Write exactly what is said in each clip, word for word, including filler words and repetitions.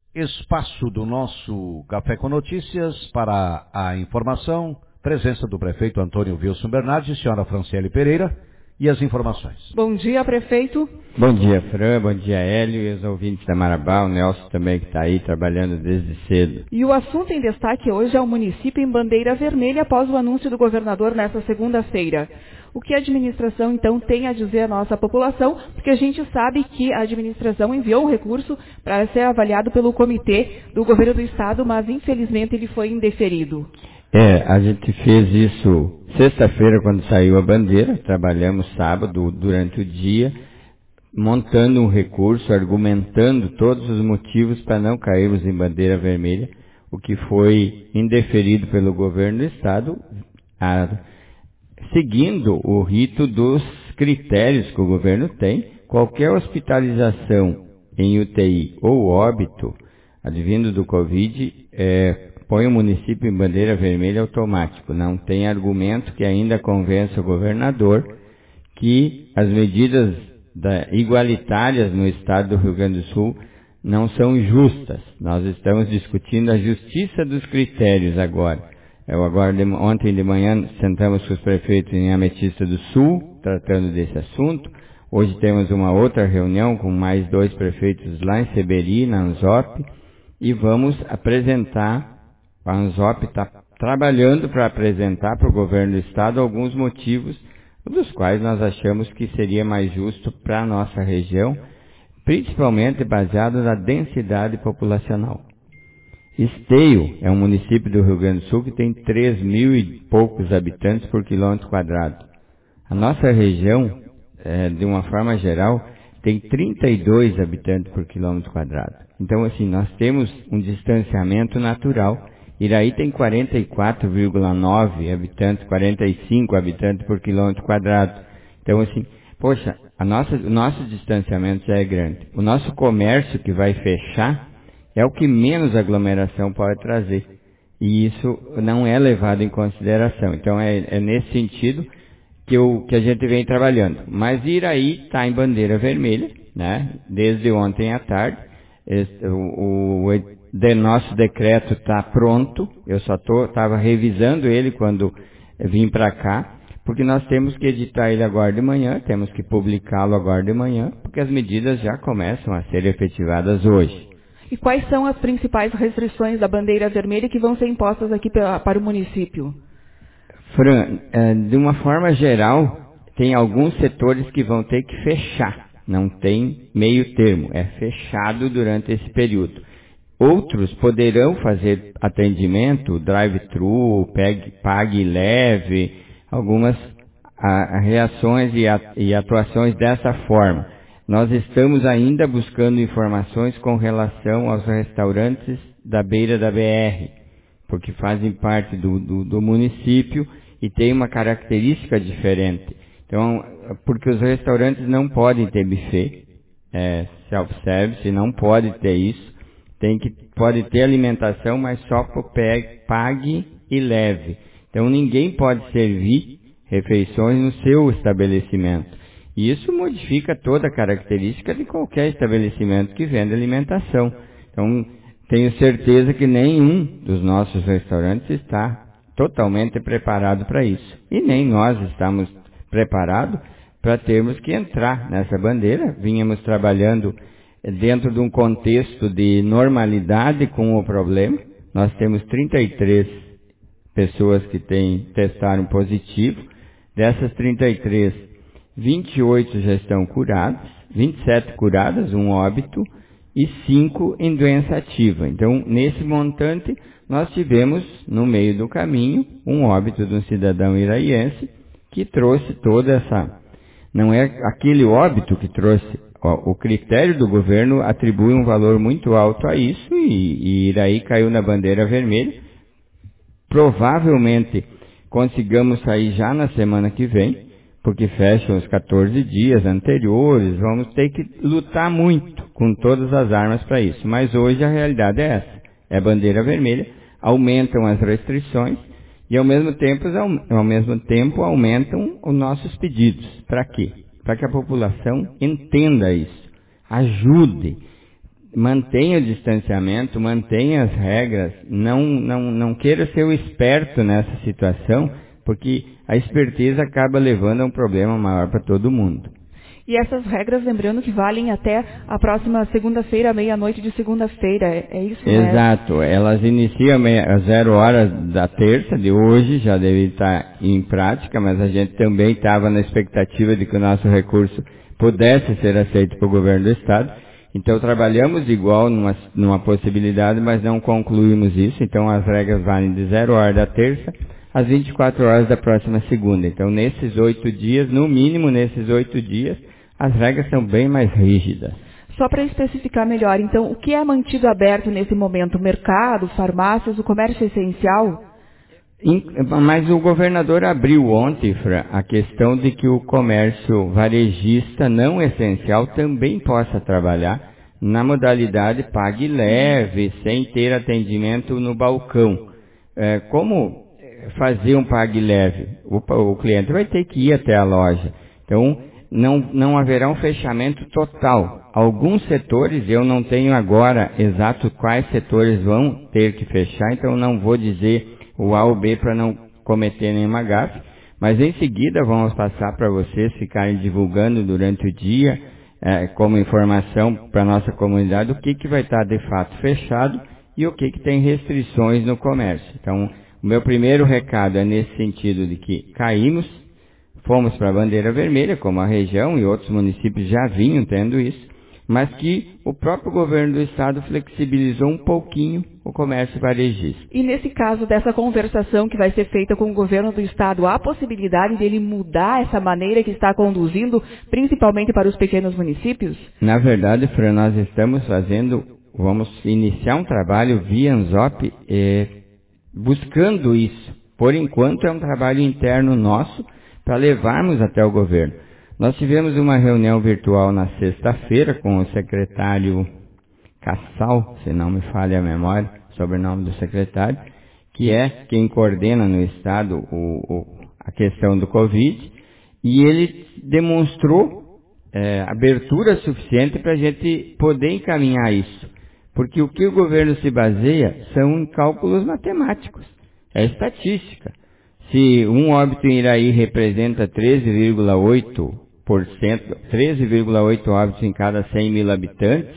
Espaço do nosso Café com Notícias para a informação, presença do prefeito Antônio Wilson Bernardi, senhora Franciele Pereira, e as informações. Bom dia, prefeito. Bom dia, Fran, bom dia, Hélio, e os ouvintes da Marabá, o Nelson também que está aí trabalhando desde cedo. E o assunto em destaque hoje é o município em bandeira vermelha após o anúncio do governador nesta segunda-feira. O que a administração, então, tem a dizer à nossa população? Porque a gente sabe que a administração enviou um recurso para ser avaliado pelo comitê do governo do estado, mas infelizmente ele foi indeferido. É, a gente fez isso sexta-feira quando saiu a bandeira, trabalhamos sábado durante o dia, montando um recurso, argumentando todos os motivos para não cairmos em bandeira vermelha, o que foi indeferido pelo governo do estado, a, seguindo o rito dos critérios que o governo tem. Qualquer hospitalização em U T I ou óbito advindo do Covid é, põe o município em bandeira vermelha automático. Não tem argumento que ainda convença o governador que as medidas da, igualitárias no estado do Rio Grande do Sul não são justas. Nós estamos discutindo a justiça dos critérios agora. Eu agora de, ontem de manhã sentamos com os prefeitos em Ametista do Sul, tratando desse assunto. Hoje temos uma outra reunião com mais dois prefeitos lá em Seberi, na ANZOP, e vamos apresentar, a ANZOP está trabalhando para apresentar para o governo do estado alguns motivos dos quais nós achamos que seria mais justo para a nossa região, principalmente baseado na densidade populacional. Esteio é um município do Rio Grande do Sul que tem três mil e poucos habitantes por quilômetro quadrado. A nossa região, é, de uma forma geral, tem trinta e dois habitantes por quilômetro quadrado. Então, assim, nós temos um distanciamento natural. Iraí tem quarenta e quatro vírgula nove habitantes, quarenta e cinco habitantes por quilômetro quadrado. Então, assim, poxa, a nossa, o nosso distanciamento já é grande. O nosso comércio que vai fechar é o que menos aglomeração pode trazer. E isso não é levado em consideração. Então, é, é nesse sentido que, eu, que a gente vem trabalhando. Mas Iraí está em bandeira vermelha, né? Desde ontem à tarde. Esse, o, o, o nosso decreto está pronto. Eu só estava revisando ele quando vim para cá, porque nós temos que editar ele agora de manhã, temos que publicá-lo agora de manhã, porque as medidas já começam a ser efetivadas hoje. E quais são as principais restrições da bandeira vermelha que vão ser impostas aqui para o município? Fran, de uma forma geral, tem alguns setores que vão ter que fechar. Não tem meio termo, é fechado durante esse período. Outros poderão fazer atendimento, drive-thru, pague e leve, algumas a, a reações e, a, e atuações dessa forma. Nós estamos ainda buscando informações com relação aos restaurantes da beira da B R, porque fazem parte do, do, do município e tem uma característica diferente. Então, porque os restaurantes não podem ter buffet, é, self-service, não pode ter isso. Tem que, pode ter alimentação, mas só por pague e leve. Então, ninguém pode servir refeições no seu estabelecimento. E isso modifica toda a característica de qualquer estabelecimento que venda alimentação. Então, tenho certeza que nenhum dos nossos restaurantes está totalmente preparado para isso. E nem nós estamos preparados para termos que entrar nessa bandeira. Vínhamos trabalhando dentro de um contexto de normalidade com o problema. Nós temos trinta e três pessoas que têm, testaram positivo. Dessas trinta e três, vinte e oito já estão curadas, vinte e sete curadas, um óbito, e cinco em doença ativa. Então, nesse montante, nós tivemos, no meio do caminho, um óbito de um cidadão iraiense que trouxe toda essa... Não é aquele óbito que trouxe... Ó, o critério do governo atribui um valor muito alto a isso e, e Iraí caiu na bandeira vermelha. Provavelmente consigamos sair já na semana que vem, porque fecham os quatorze dias anteriores, vamos ter que lutar muito com todas as armas para isso. Mas hoje a realidade é essa, é bandeira vermelha, aumentam as restrições e ao mesmo tempo, ao mesmo tempo aumentam os nossos pedidos. Para quê? Para que a população entenda isso, ajude, mantenha o distanciamento, mantenha as regras, não, não, não queira ser o esperto nessa situação, porque a esperteza acaba levando a um problema maior para todo mundo. E essas regras, lembrando que valem até a próxima segunda-feira, meia-noite de segunda-feira, é isso, né? Exato, elas iniciam às zero horas da terça de hoje, já deve estar em prática, mas a gente também estava na expectativa de que o nosso recurso pudesse ser aceito pelo governo do Estado. Então trabalhamos igual numa, numa possibilidade, mas não concluímos isso. Então as regras valem de zero hora da terça às vinte e quatro horas da próxima segunda. Então nesses oito dias, no mínimo nesses oito dias, as regras são bem mais rígidas. Só para especificar melhor, então, o que é mantido aberto nesse momento? Mercado, farmácias, o comércio essencial? Mas o governador abriu ontem, Fra, a questão de que o comércio varejista não essencial também possa trabalhar na modalidade pague leve, sem ter atendimento no balcão. É, como fazer um pague leve? O, o cliente vai ter que ir até a loja. Então, não, não haverá um fechamento total. Alguns setores, eu não tenho agora exato quais setores vão ter que fechar, então não vou dizer o A ou B para não cometer nenhuma gafe, mas em seguida vamos passar para vocês ficarem divulgando durante o dia, é, como informação para a nossa comunidade, o que, que vai estar de fato fechado e o que, que tem restrições no comércio. Então, o meu primeiro recado é nesse sentido de que caímos, fomos para a bandeira vermelha, como a região e outros municípios já vinham tendo isso, mas que o próprio governo do estado flexibilizou um pouquinho o comércio varejista. E nesse caso dessa conversação que vai ser feita com o governo do estado, há possibilidade dele mudar essa maneira que está conduzindo, principalmente para os pequenos municípios? Na verdade, Fran, nós estamos fazendo, vamos iniciar um trabalho via ANZOP eh, buscando isso. Por enquanto é um trabalho interno nosso, para levarmos até o governo. Nós tivemos uma reunião virtual na sexta-feira com o secretário Cassal, se não me falha a memória, sobrenome do secretário, que é quem coordena no estado o, o, a questão do Covid, e ele demonstrou é, abertura suficiente para a gente poder encaminhar isso. Porque o que o governo se baseia são em cálculos matemáticos, é estatística. Se um óbito em Iraí representa treze vírgula oito por cento, treze vírgula oito óbitos em cada cem mil habitantes,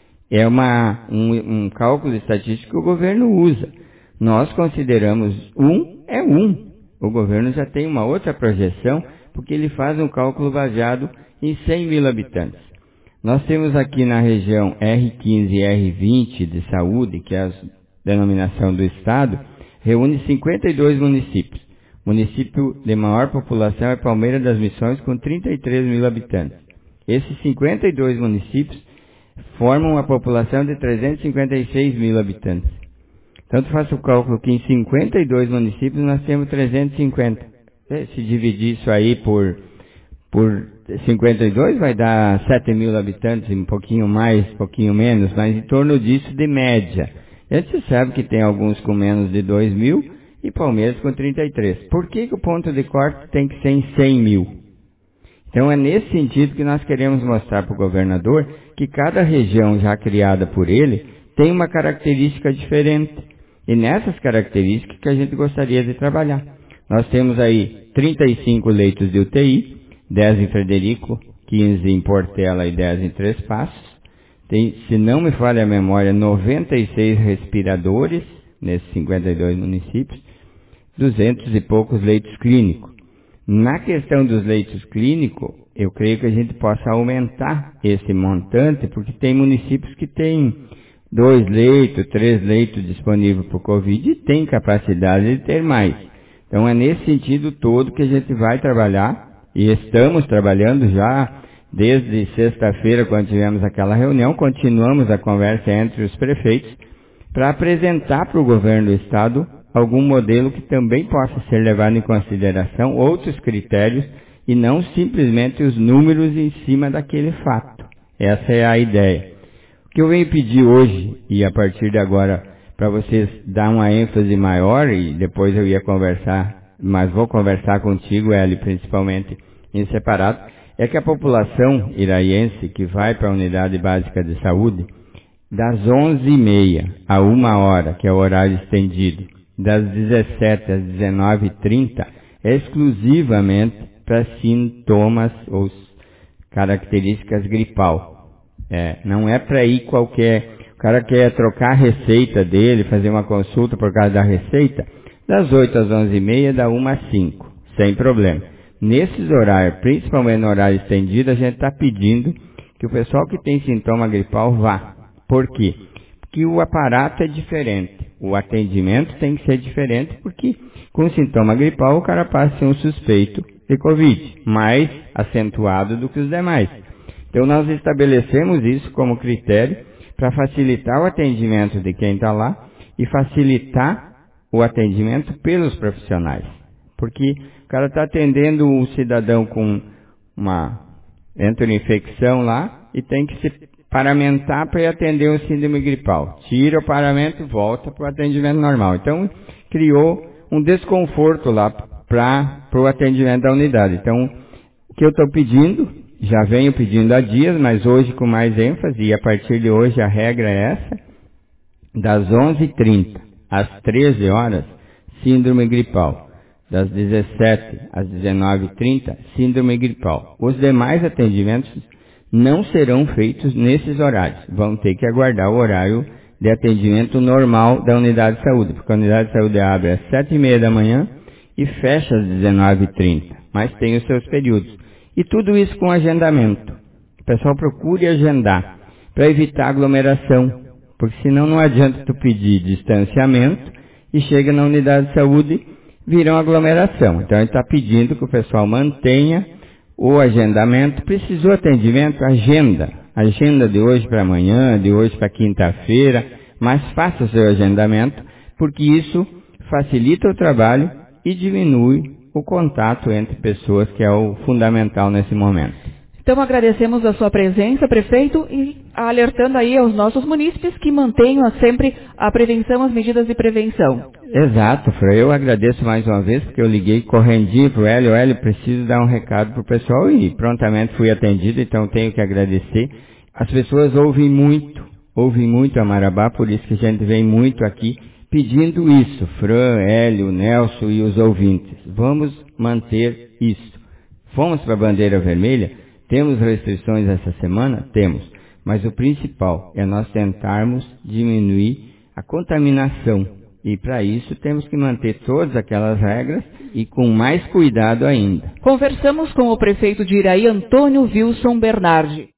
é uma, um, um cálculo estatístico que o governo usa. Nós consideramos um é um. O governo já tem uma outra projeção, porque ele faz um cálculo baseado em cem mil habitantes. Nós temos aqui na região R quinze e R vinte de saúde, que é a denominação do estado, reúne cinquenta e dois municípios. O município de maior população é Palmeira das Missões, com trinta e três mil habitantes. Esses cinquenta e dois municípios formam uma população de trezentos e cinquenta e seis mil habitantes. Então, tu faz o cálculo que em cinquenta e dois municípios nós temos trezentos e cinquenta. Se dividir isso aí por, por cinquenta e dois, vai dar sete mil habitantes, um pouquinho mais, um pouquinho menos, mas em torno disso de média. A gente sabe que tem alguns com menos de dois mil, e Palmeiras com trinta e três. Por que, que o ponto de corte tem que ser em cem mil? Então é nesse sentido que nós queremos mostrar para o governador que cada região já criada por ele tem uma característica diferente. E nessas características que a gente gostaria de trabalhar. Nós temos aí trinta e cinco leitos de U T I, dez em Frederico, quinze em Portela e dez em Três Passos. Tem, se não me falha a memória, noventa e seis respiradores nesses cinquenta e dois municípios, duzentos e poucos leitos clínicos. Na questão dos leitos clínicos, eu creio que a gente possa aumentar esse montante, porque tem municípios que têm dois leitos, três leitos disponíveis para o Covid e tem capacidade de ter mais. Então é nesse sentido todo que a gente vai trabalhar, e estamos trabalhando já desde sexta-feira, quando tivemos aquela reunião, continuamos a conversa entre os prefeitos, para apresentar para o governo do estado algum modelo que também possa ser levado em consideração outros critérios e não simplesmente os números em cima daquele fato. Essa é a ideia. O que eu venho pedir hoje, e a partir de agora, para vocês dar uma ênfase maior, e depois eu ia conversar, mas vou conversar contigo, Eli, principalmente em separado, é que a população iraiense que vai para a unidade básica de saúde, das onze e meia a uma hora, que é o horário estendido, das dezessete às dezenove e trinta, é exclusivamente para sintomas ou características gripal. É, não é para ir qualquer... O cara quer trocar a receita dele, fazer uma consulta por causa da receita, das oito às onze e meia, da uma às cinco, sem problema. Nesses horários, principalmente no horário estendido, a gente está pedindo que o pessoal que tem sintoma gripal vá. Por quê? Porque o aparato é diferente. O atendimento tem que ser diferente, porque com sintoma gripal o cara passa a ser um suspeito de Covid, mais acentuado do que os demais. Então nós estabelecemos isso como critério para facilitar o atendimento de quem está lá e facilitar o atendimento pelos profissionais. Porque o cara está atendendo um cidadão com uma enteroinfecção lá e tem que se paramentar para ir atender um síndrome gripal. Tira o paramento e volta para o atendimento normal. Então, criou um desconforto lá para o atendimento da unidade. Então, o que eu estou pedindo, já venho pedindo há dias, mas hoje com mais ênfase, e a partir de hoje a regra é essa, das onze e trinta às treze horas, síndrome gripal. Das dezessete às dezenove e trinta, síndrome gripal. Os demais atendimentos não serão feitos nesses horários. Vão ter que aguardar o horário de atendimento normal da unidade de saúde, porque a unidade de saúde abre às sete e meia da manhã e fecha às dezenove e trinta, mas tem os seus períodos. E tudo isso com agendamento. O pessoal procure agendar para evitar aglomeração, porque senão não adianta tu pedir distanciamento e chega na unidade de saúde virão aglomeração. Então, ele está pedindo que o pessoal mantenha o agendamento. Precisou atendimento? Agenda. Agenda de hoje para amanhã, de hoje para quinta-feira, mas faça o seu agendamento, porque isso facilita o trabalho e diminui o contato entre pessoas, que é o fundamental nesse momento. Então, agradecemos a sua presença, prefeito, e alertando aí aos nossos munícipes que mantenham sempre a prevenção, as medidas de prevenção. Exato, Fran. Eu agradeço mais uma vez, porque eu liguei correndinho para o Hélio. Hélio, preciso dar um recado para o pessoal e prontamente fui atendido, então tenho que agradecer. As pessoas ouvem muito, ouvem muito a Marabá, por isso que a gente vem muito aqui pedindo isso. Fran, Hélio, Nelson e os ouvintes. Vamos manter isso. Fomos para a bandeira vermelha, temos restrições essa semana? Temos. Mas o principal é nós tentarmos diminuir a contaminação. E para isso temos que manter todas aquelas regras e com mais cuidado ainda. Conversamos com o prefeito de Iraí, Antônio Wilson Bernardi.